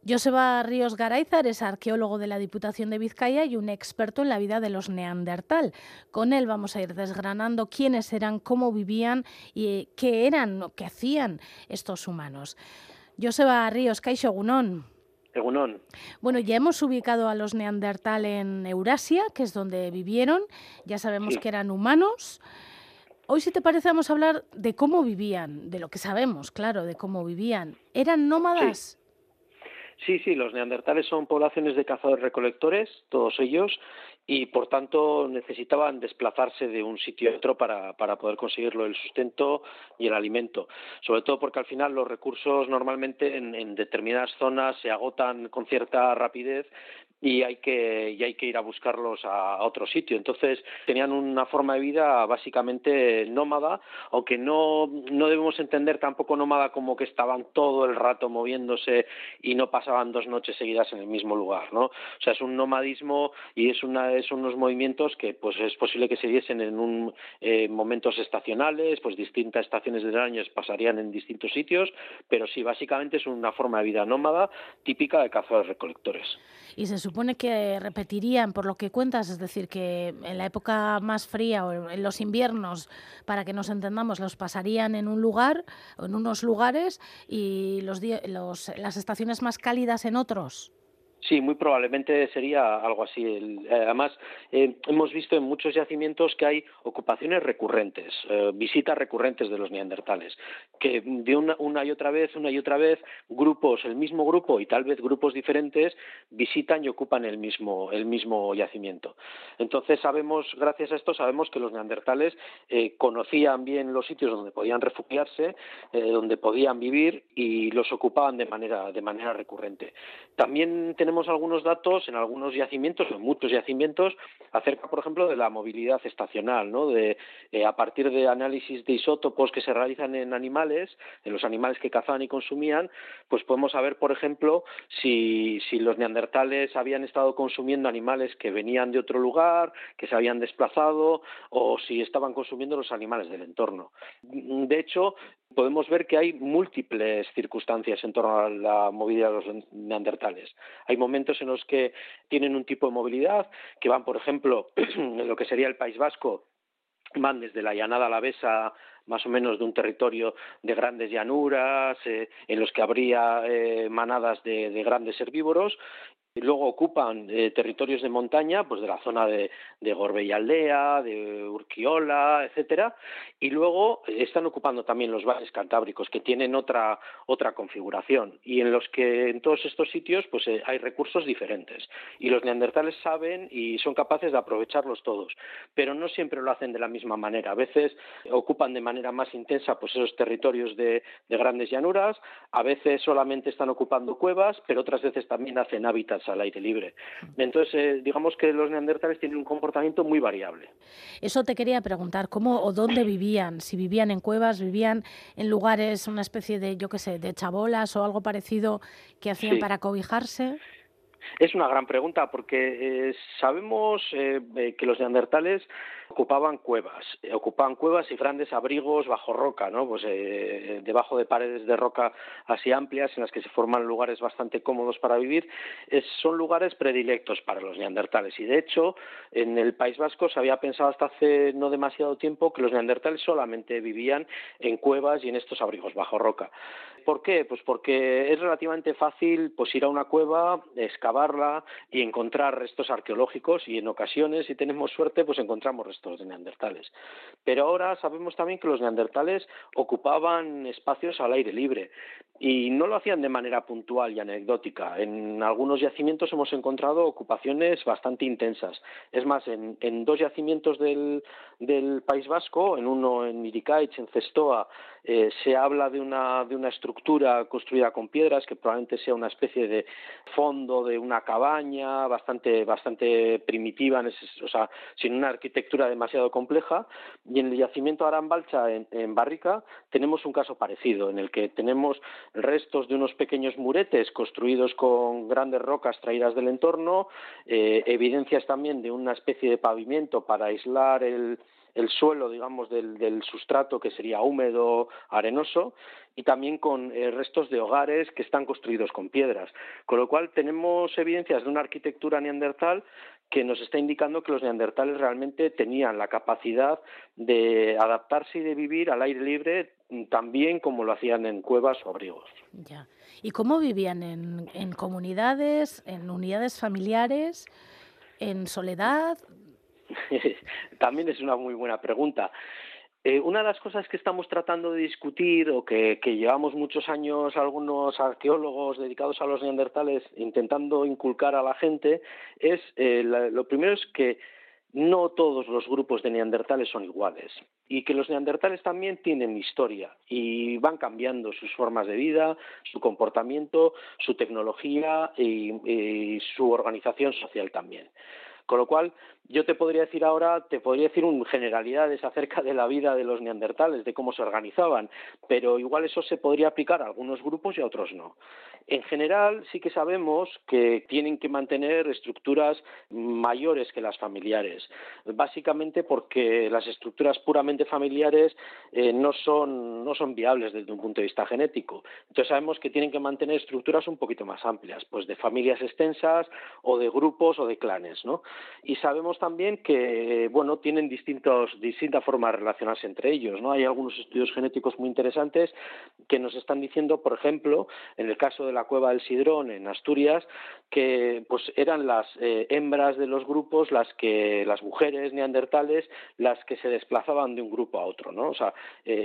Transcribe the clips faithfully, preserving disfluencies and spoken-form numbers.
Joseba Ríos Garáizar es arqueólogo de la Diputación de Vizcaya y un experto en la vida de los neandertal. Con él vamos a ir desgranando quiénes eran, cómo vivían y qué eran o qué hacían estos humanos. Joseba Ríos, kaixo egunon. Egunon. Bueno, ya hemos ubicado a los neandertal en Eurasia, que es donde vivieron. Ya sabemos Sí. que eran humanos. Hoy, si te parece, vamos a hablar de cómo vivían, de lo que sabemos, claro, de cómo vivían. ¿Eran Sí. nómadas? Sí, sí, los neandertales son poblaciones de cazadores-recolectores, todos ellos, y por tanto necesitaban desplazarse de un sitio a otro para, para poder conseguirlo el sustento y el alimento. Sobre todo porque al final los recursos normalmente en, en determinadas zonas se agotan con cierta rapidez y hay que y hay que ir a buscarlos a, a otro sitio. Entonces tenían una forma de vida básicamente nómada, aunque no, no debemos entender tampoco nómada como que estaban todo el rato moviéndose y no pasaban dos noches seguidas en el mismo lugar, ¿no? O sea, es un nomadismo y es una es unos movimientos que pues es posible que se diesen en un eh, momentos estacionales, pues distintas estaciones del año pasarían en distintos sitios, pero sí, básicamente es una forma de vida nómada típica de cazadores-recolectores. Y se supone que repetirían, por lo que cuentas, es decir, que en la época más fría o en los inviernos, para que nos entendamos, los pasarían en un lugar, en unos lugares, y los, los las estaciones más cálidas en otros. Sí, muy probablemente sería algo así. El, eh, además, eh, hemos visto en muchos yacimientos que hay ocupaciones recurrentes, eh, visitas recurrentes de los neandertales, que de una, una y otra vez, una y otra vez, grupos, el mismo grupo y tal vez grupos diferentes, visitan y ocupan el mismo, el mismo yacimiento. Entonces sabemos, gracias a esto, sabemos que los neandertales eh, conocían bien los sitios donde podían refugiarse, eh, donde podían vivir y los ocupaban de manera, de manera recurrente. También tenemos Tenemos algunos datos en algunos yacimientos, en muchos yacimientos, acerca, por ejemplo, de la movilidad estacional, ¿no? De, eh, a partir de análisis de isótopos que se realizan en animales, en los animales que cazaban y consumían, pues podemos saber, por ejemplo, si, si los neandertales habían estado consumiendo animales que venían de otro lugar, que se habían desplazado, o si estaban consumiendo los animales del entorno. De hecho, podemos ver que hay múltiples circunstancias en torno a la movilidad de los neandertales. Hay momentos en los que tienen un tipo de movilidad, que van, por ejemplo, en lo que sería el País Vasco, van desde la llanada alavesa, más o menos de un territorio de grandes llanuras, eh, en los que habría eh, manadas de, de grandes herbívoros, y luego ocupan eh, territorios de montaña, pues de la zona de, de Gorbeialdea, de Urkiola, etcétera, y luego eh, están ocupando también los valles cantábricos, que tienen otra otra configuración, y en los que en todos estos sitios pues eh, hay recursos diferentes, y los neandertales saben y son capaces de aprovecharlos todos, pero no siempre lo hacen de la misma manera. A veces ocupan de manera más intensa pues esos territorios de, de grandes llanuras, a veces solamente están ocupando cuevas, pero otras veces también hacen hábitats al aire libre. Entonces, eh, digamos que los neandertales tienen un comportamiento muy variable. Eso te quería preguntar, ¿cómo o dónde vivían? Si vivían en cuevas, vivían en lugares, una especie de, yo qué sé, de chabolas o algo parecido que hacían Sí. para cobijarse. Es una gran pregunta porque eh, sabemos eh, eh, que los neandertales ocupaban cuevas, eh, ocupaban cuevas y grandes abrigos bajo roca, ¿no? Pues eh, debajo de paredes de roca así amplias en las que se forman lugares bastante cómodos para vivir. Es, son lugares predilectos para los neandertales y de hecho en el País Vasco se había pensado hasta hace no demasiado tiempo que los neandertales solamente vivían en cuevas y en estos abrigos bajo roca. ¿Por qué? Pues porque es relativamente fácil pues ir a una cueva, excavarla y encontrar restos arqueológicos y en ocasiones, si tenemos suerte, pues encontramos restos de neandertales. Pero ahora sabemos también que los neandertales ocupaban espacios al aire libre y no lo hacían de manera puntual y anecdótica. En algunos yacimientos hemos encontrado ocupaciones bastante intensas. Es más, en, en dos yacimientos del, del País Vasco, en uno en Iricaich, en Zestoa, eh, se habla de una, de una estructura construida con piedras que probablemente sea una especie de fondo de una cabaña bastante, bastante primitiva, en ese, o sea, sin una arquitectura demasiado compleja. Y en el yacimiento Arambalcha, en, en Barrica, tenemos un caso parecido, en el que tenemos restos de unos pequeños muretes construidos con grandes rocas traídas del entorno, eh, evidencias también de una especie de pavimento para aislar el el suelo, digamos, del, del sustrato que sería húmedo, arenoso, y también con eh, restos de hogares que están construidos con piedras. Con lo cual tenemos evidencias de una arquitectura neandertal que nos está indicando que los neandertales realmente tenían la capacidad de adaptarse y de vivir al aire libre tan bien como lo hacían en cuevas o abrigos. Ya. ¿Y cómo vivían? ¿En, en comunidades, en unidades familiares, en soledad? También es una muy buena pregunta. Eh, una de las cosas que estamos tratando de discutir o que, que llevamos muchos años algunos arqueólogos dedicados a los neandertales intentando inculcar a la gente es, eh, la, lo primero es que no todos los grupos de neandertales son iguales y que los neandertales también tienen historia y van cambiando sus formas de vida, su comportamiento, su tecnología y, y su organización social también. Con lo cual, yo te podría decir ahora, te podría decir un generalidades acerca de la vida de los neandertales, de cómo se organizaban, pero igual eso se podría aplicar a algunos grupos y a otros no. En general, sí que sabemos que tienen que mantener estructuras mayores que las familiares, básicamente porque las estructuras puramente familiares eh, no son, no son viables desde un punto de vista genético. Entonces sabemos que tienen que mantener estructuras un poquito más amplias, pues de familias extensas o de grupos o de clanes, ¿no? Y sabemos también que, bueno, tienen distintos, distintas formas de relacionarse entre ellos, ¿no? Hay algunos estudios genéticos muy interesantes que nos están diciendo, por ejemplo, en el caso de la cueva del Sidrón en Asturias, que pues eran las eh, hembras de los grupos, las que las mujeres neandertales, las que se desplazaban de un grupo a otro, ¿no? O sea,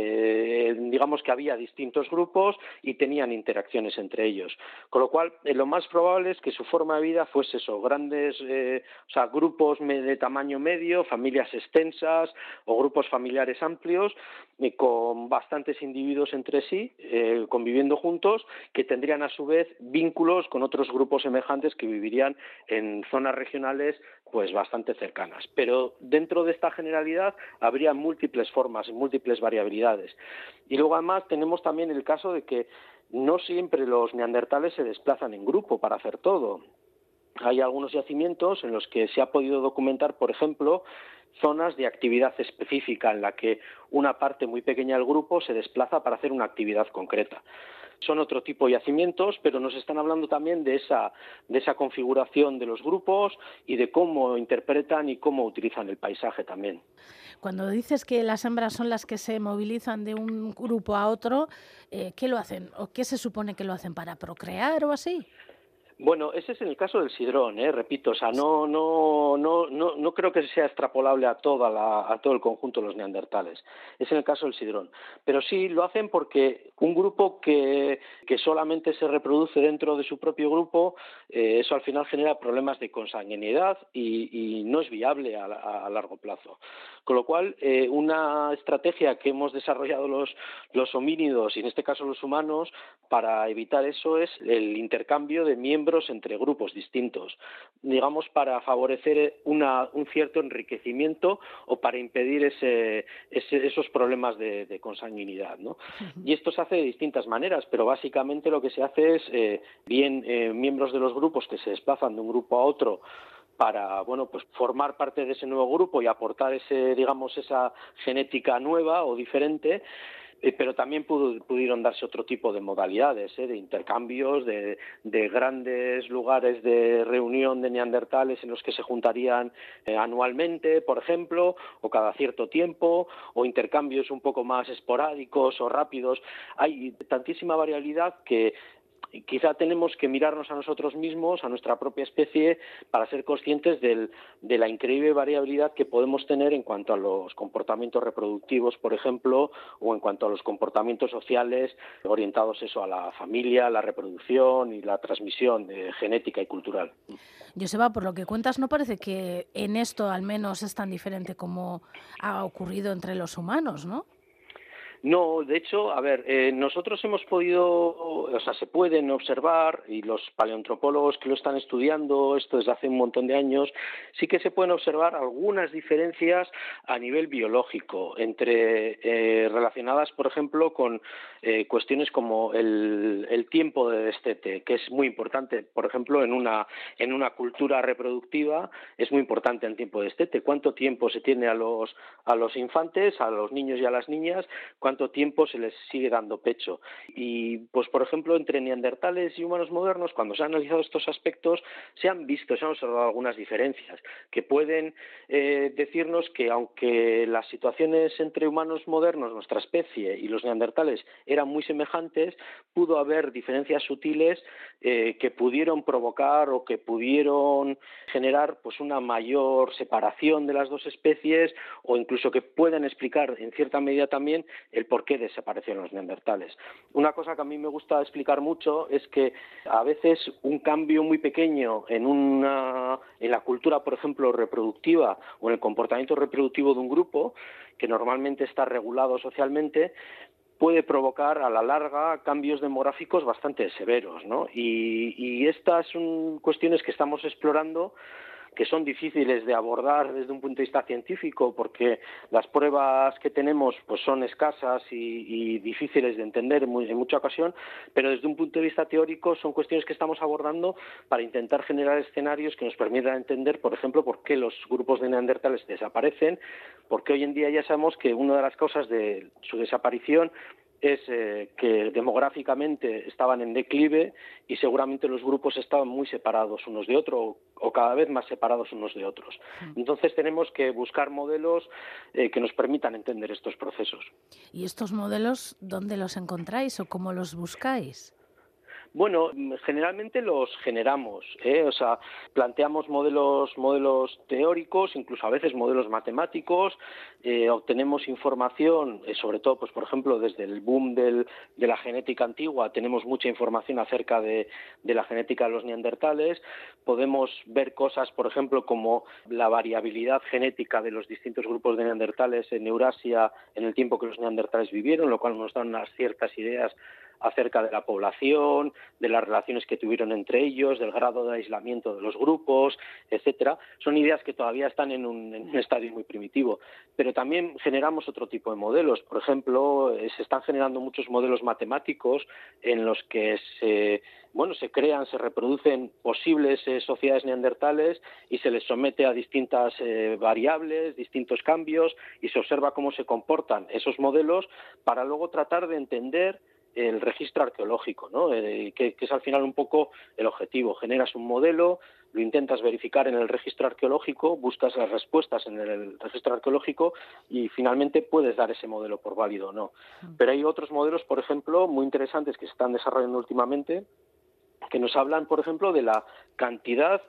eh, digamos que había distintos grupos y tenían interacciones entre ellos, con lo cual eh, lo más probable es que su forma de vida fuese eso, grandes, eh, o sea, grupos de tamaño medio, familias extensas o grupos familiares amplios y con bastantes individuos entre sí, eh, conviviendo juntos, que tendrían a su vez vínculos con otros grupos semejantes que vivirían en zonas regionales pues bastante cercanas. Pero dentro de esta generalidad habría múltiples formas y múltiples variabilidades. Y luego además tenemos también el caso de que no siempre los neandertales se desplazan en grupo para hacer todo. Hay algunos yacimientos en los que se ha podido documentar, por ejemplo, zonas de actividad específica en la que una parte muy pequeña del grupo se desplaza para hacer una actividad concreta. Son otro tipo de yacimientos, pero nos están hablando también de esa, de esa configuración de los grupos y de cómo interpretan y cómo utilizan el paisaje también. Cuando dices que las hembras son las que se movilizan de un grupo a otro, eh, ¿qué lo hacen? ¿O qué se supone que lo hacen para procrear o así? Bueno, ese es en el caso del sidrón, ¿eh? Repito, o sea, no, no, no, no, no creo que sea extrapolable a toda la, a todo el conjunto de los neandertales. Es en el caso del sidrón, pero sí lo hacen porque un grupo que, que solamente se reproduce dentro de su propio grupo, eh, eso al final genera problemas de consanguinidad y, y no es viable a, a, a largo plazo. Con lo cual, eh, una estrategia que hemos desarrollado los, los homínidos y en este caso los humanos para evitar eso es el intercambio de miembros entre grupos distintos, digamos, para favorecer una, un cierto enriquecimiento o para impedir ese, ese, esos problemas de, de consanguinidad, ¿no? Y esto se hace de distintas maneras, pero básicamente lo que se hace es, eh, bien eh, miembros de los grupos que se desplazan de un grupo a otro para, bueno, pues formar parte de ese nuevo grupo y aportar ese, digamos, esa genética nueva o diferente. Eh, pero también pudo, pudieron darse otro tipo de modalidades, ¿eh? De intercambios, de, de grandes lugares de reunión de neandertales en los que se juntarían eh, anualmente, por ejemplo, o cada cierto tiempo, o intercambios un poco más esporádicos o rápidos. Hay tantísima variabilidad que quizá tenemos que mirarnos a nosotros mismos, a nuestra propia especie, para ser conscientes del, de la increíble variabilidad que podemos tener en cuanto a los comportamientos reproductivos, por ejemplo, o en cuanto a los comportamientos sociales orientados eso a la familia, la reproducción y la transmisión de genética y cultural. Joseba, por lo que cuentas, no parece que en esto al menos es tan diferente como ha ocurrido entre los humanos, ¿no? No, de hecho, a ver, eh, nosotros hemos podido, o sea, se pueden observar, y los paleoantropólogos que lo están estudiando, esto desde hace un montón de años, sí que se pueden observar algunas diferencias a nivel biológico, entre eh, relacionadas, por ejemplo, con eh, cuestiones como el, el tiempo de destete, que es muy importante, por ejemplo, en una, en una cultura reproductiva, es muy importante el tiempo de destete, cuánto tiempo se tiene a los, a los infantes, a los niños y a las niñas, cuánto tiempo se les sigue dando pecho. Y, pues, por ejemplo, entre neandertales y humanos modernos, cuando se han analizado estos aspectos, se han visto, se han observado algunas diferencias que pueden eh, decirnos que, aunque las situaciones entre humanos modernos, nuestra especie, y los neandertales eran muy semejantes, pudo haber diferencias sutiles eh, que pudieron provocar o que pudieron generar, pues, una mayor separación de las dos especies, o incluso que puedan explicar en cierta medida también el por qué desaparecieron los neandertales. Una cosa que a mí me gusta explicar mucho es que a veces un cambio muy pequeño en una en la cultura, por ejemplo, reproductiva, o en el comportamiento reproductivo de un grupo, que normalmente está regulado socialmente, puede provocar a la larga cambios demográficos bastante severos, ¿no? Y, y estas son cuestiones que estamos explorando, que son difíciles de abordar desde un punto de vista científico, porque las pruebas que tenemos, pues, son escasas y, y difíciles de entender en, muy, en mucha ocasión, pero desde un punto de vista teórico son cuestiones que estamos abordando para intentar generar escenarios que nos permitan entender, por ejemplo, por qué los grupos de neandertales desaparecen, porque hoy en día ya sabemos que una de las causas de su desaparición es eh, que demográficamente estaban en declive y seguramente los grupos estaban muy separados unos de otros, o cada vez más separados unos de otros. Entonces tenemos que buscar modelos eh, que nos permitan entender estos procesos. ¿Y estos modelos dónde los encontráis o cómo los buscáis? Bueno, generalmente los generamos, ¿eh? O sea, planteamos modelos, modelos teóricos, incluso a veces modelos matemáticos, eh, obtenemos información, eh, sobre todo, pues, por ejemplo, desde el boom del, de la genética antigua, tenemos mucha información acerca de, de la genética de los neandertales, podemos ver cosas, por ejemplo, como la variabilidad genética de los distintos grupos de neandertales en Eurasia en el tiempo que los neandertales vivieron, lo cual nos da unas ciertas ideas acerca de la población, de las relaciones que tuvieron entre ellos, del grado de aislamiento de los grupos, etcétera. Son ideas que todavía están en un, en un estadio muy primitivo, pero también generamos otro tipo de modelos. Por ejemplo, eh, se están generando muchos modelos matemáticos en los que se, bueno, se crean, se reproducen posibles eh, sociedades neandertales y se les somete a distintas eh, variables, distintos cambios, y se observa cómo se comportan esos modelos para luego tratar de entender el registro arqueológico, ¿no? Eh, que, que es al final un poco el objetivo. Generas un modelo, lo intentas verificar en el registro arqueológico, buscas las respuestas en el registro arqueológico y finalmente puedes dar ese modelo por válido o no. Pero hay otros modelos, por ejemplo, muy interesantes que se están desarrollando últimamente, que nos hablan, por ejemplo, de la cantidad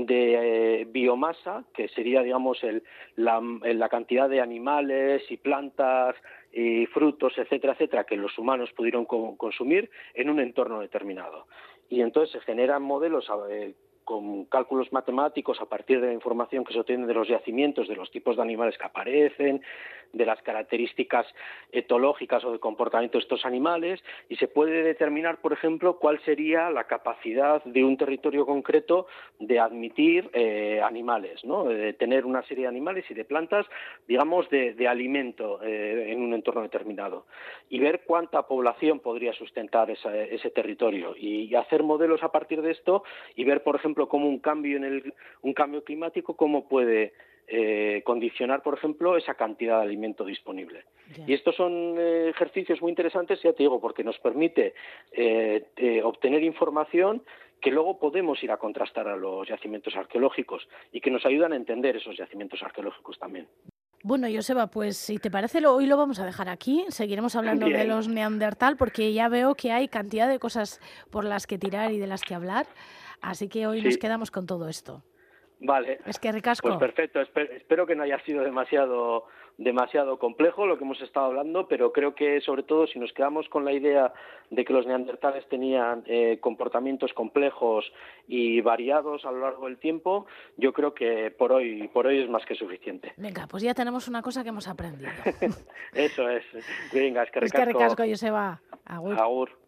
de eh, biomasa, que sería, digamos, el, la, la cantidad de animales y plantas y frutos, etcétera, etcétera, que los humanos pudieron co- consumir en un entorno determinado. Y entonces se generan modelos eh, con cálculos matemáticos a partir de la información que se obtiene de los yacimientos, de los tipos de animales que aparecen, de las características etológicas o de comportamiento de estos animales, y se puede determinar, por ejemplo, cuál sería la capacidad de un territorio concreto de admitir eh, animales, ¿no? De tener una serie de animales y de plantas, digamos, de, de alimento eh, en un entorno determinado, y ver cuánta población podría sustentar esa, ese territorio, y, y hacer modelos a partir de esto, y ver, por ejemplo, cómo un cambio en el un cambio climático cómo puede eh, condicionar, por ejemplo, esa cantidad de alimento disponible. Yeah. Y estos son eh, ejercicios muy interesantes, ya te digo, porque nos permite eh, eh, obtener información que luego podemos ir a contrastar a los yacimientos arqueológicos y que nos ayudan a entender esos yacimientos arqueológicos también. Bueno, Joseba, pues si te parece, lo, hoy lo vamos a dejar aquí. Seguiremos hablando Bien. de los neandertal, porque ya veo que hay cantidad de cosas por las que tirar y de las que hablar. Así que hoy sí. nos quedamos con todo esto. Vale. Es que ricasco. Pues perfecto. Espe- espero que no haya sido demasiado demasiado complejo lo que hemos estado hablando, pero creo que sobre todo si nos quedamos con la idea de que los neandertales tenían eh, comportamientos complejos y variados a lo largo del tiempo, yo creo que por hoy por hoy es más que suficiente. Venga, pues ya tenemos una cosa que hemos aprendido. Eso es. Venga, es que Es que ricasco. ricasco, Joseba. Agur. Agur.